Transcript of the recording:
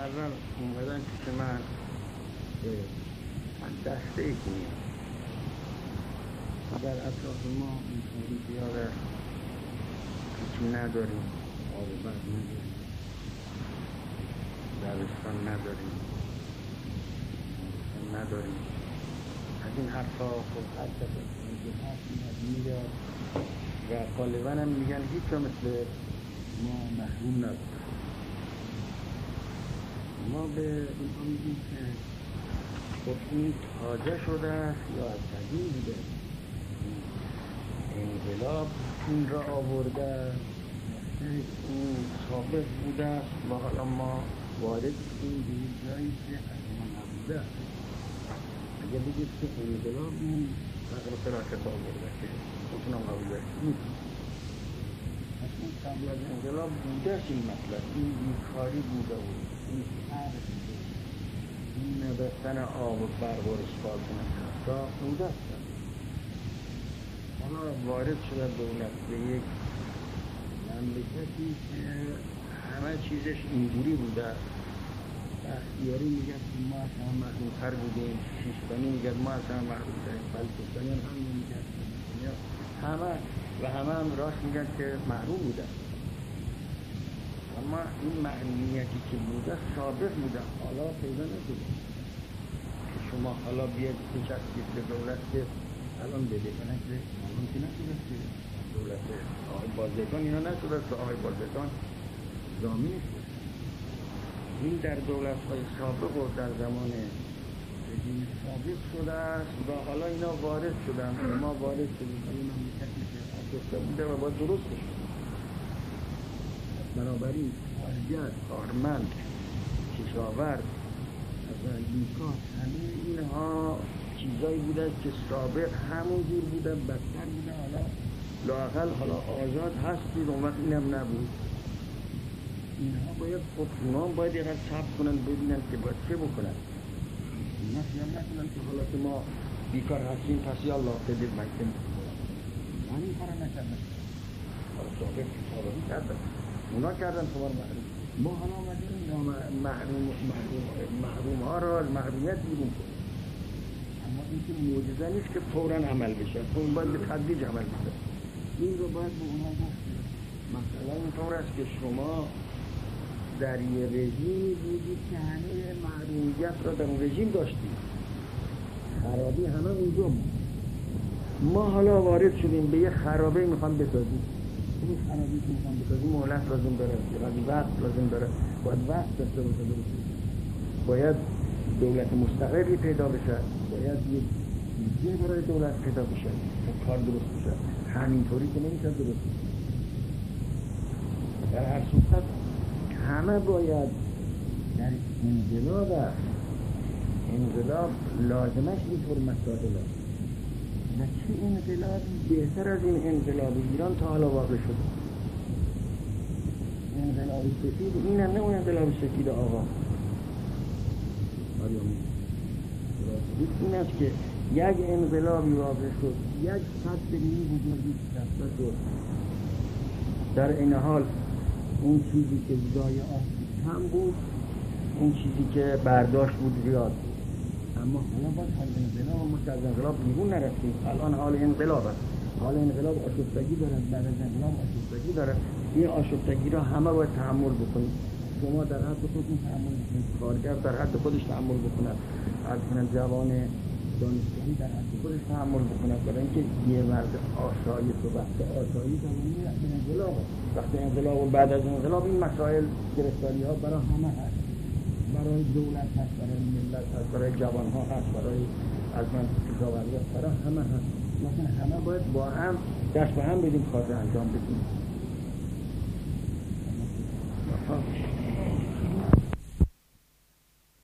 اول اومدن پیش من دسته ای کنیم در اطراف ما اینطوری بیاره هیچی نداریم، آب و برق نداریم، دبستان نداریم از این حرفا. خب هر دفعه که حرف میاد و غالبا هم میگن هیچ جا مثل ما محروم نبود. ما به اینها میگیم که خب این تازه شده است یا از قدیم بوده، انقلاب این را آورده، این سابق بوده است و حالا ما وارد این به یک جایی که از ما نبوده. اگر بگید که انقلاب این فقر فراکت آورده که بکنم قبول داشت اصلا قبل از انقلاب بوده است این مطلب، این بیکاری بوده بود، این فرق بوده، این نبستن آب و برق و رسپال کنند بوده است. حالا وارد شده دولت به یک مملکتی که همه چیزش اینجوری بوده. بختیاری میگه که ما از همه محروم‌تر بودیم، شیشتانی میگه ما از همه محروم‌تریم، بلوچستانی هم میگه همه هم راست میگن که محروم بودن. اما این محرومیتی که بوده سابق بوده، حالا پیدا نشده که شما حالا بیاید بچسبید به دولت که الان بده کنن که الان که نشده که دولت آقای بازرگان اینا نشده که آقای بازرگان ضامن شده. این در دولت‌های سابق و در زمان رژیم سابق شده است و حالا اینا وارد شدن، ما وارد شدیم و این مملکتی که آسفته بوده و باید درست شد. بنابراین کارگر، کارمند، کشاورز، بیکار، همه اینها چیزایی بوده که سابق همون جور بوده، بدتر بوده. حالا لااقل حالا آزاد هستید، اون وقت اینم نبود. اینها باید اونا باید یه قدر صبر کنن ببینن که باید چه بکنن. اینا خیال نکنن که حالا که ما بیکار هستیم پس یا الله بدید مکتب من این کارا نکردن. حالا سابقی کردن، اونا کردن شما محروم. ما حالا آمدیم محروم ها را از محرومیت بیرون کنیم. اما این که معجزه نیست که فوراً عمل بشه، اون باید به تدریج عمل بشه. این رو باید به اونها گفت. مثلا اینطور است که شما در یه رژیم بودید که همه محرومیت را در اون رژیم داشتید، خرابی همه اونجا بود. ما حالا وارد شدیم به یه خرابه میخوام بسازیم. این خرابی که میخوام بسازیم مهلت لازم داره، وقت لازم داره، باید وقت داشته باشه، باید دولت مستقلی پیدا بشه، باید یه برای دولت پیدا بشه تا کار درست بشه. همینطوری که نمیشه درست بشه. در هر صورت همه باید در انقلاب است. انقلاب لازمش اینطور مسائل است. و چه انقلابی بهتر از این انقلاب ایران تا حالا واقع شده؟ انقلاب سفید این هم نه اون انقلاب سفید آقا. این است که یک انقلابی واقع شد، یک سطح این بزرگی شد. در این حال اون چیزی که ضایعات کم بود، اون چیزی که برداشت بود زیاد بود. اما حالا باید حال انقلاب، ما که از انقلاب بیرون نرفتیم، الان حال انقلاب است. حال انقلاب آشفتگی دارد، بعد از انقلاب آشفتگی دارد. این آشفتگی را همه باید تحمل بکنید. شما در حد خودتون تحمل بکنید، کارگر در حد خودش تحمل بکند، از جوان دانشجویی در حد خودش تحمل بکند. برای اینکه یه مرد آشایی و وقت آشایی زمانی وقت انقلاب است. وقت انقلاب و بعد از انقلاب این مسائل گرفتاری ها برای همه هست، برای دولت هست، برای ملت هست، برای جوان ها هست، برای از من کشاورزی هست، برای همه هست. مثلا همه باید با هم دست به هم بدیم، کار انجام بدیم.